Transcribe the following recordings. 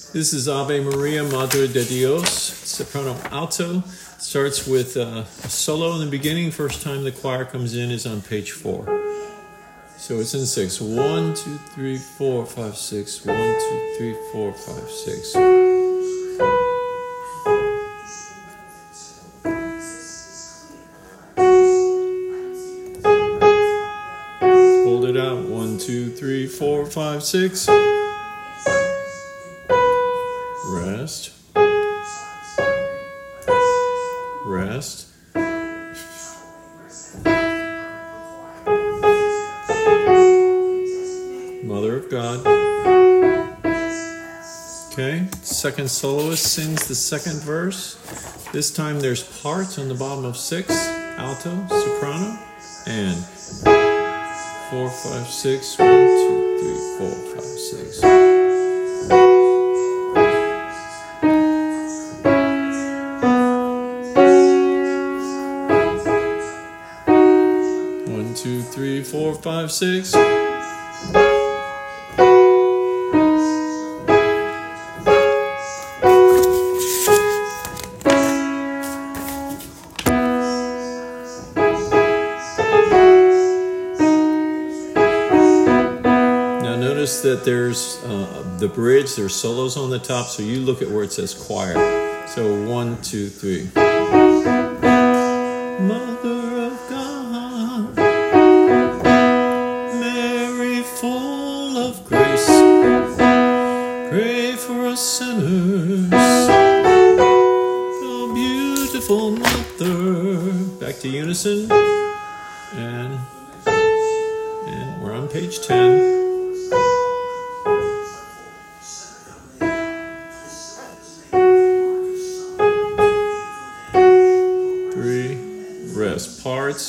This is Ave Maria, Madre de Dios, soprano alto. Starts with a solo in the beginning. First time the choir comes in is on page 4. So it's in 6. 1, 2, 3, 4, 5, 6. 1, 2, 3, 4, 5, 6. Hold it out. 1, 2, 3, 4, 5, 6. Rest. Rest. Mother of God. Okay, second soloist sings the second verse. This time there's parts on the bottom of 6, alto, soprano, and 4, 5, 6. 1, 2, 3, 4, 5, 6. 1, 2, 3, 4, 5, 6. Now notice that there's the bridge, there's solos on the top, so you look at where it says choir. So 1, 2, 3. Mother of God, Mary full of grace, pray for us sinners, oh beautiful mother. Back to unison, and we're on page 10. Rest parts.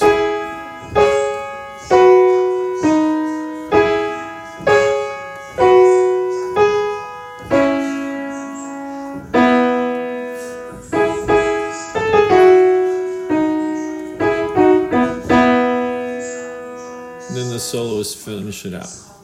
Then the soloists finish it out.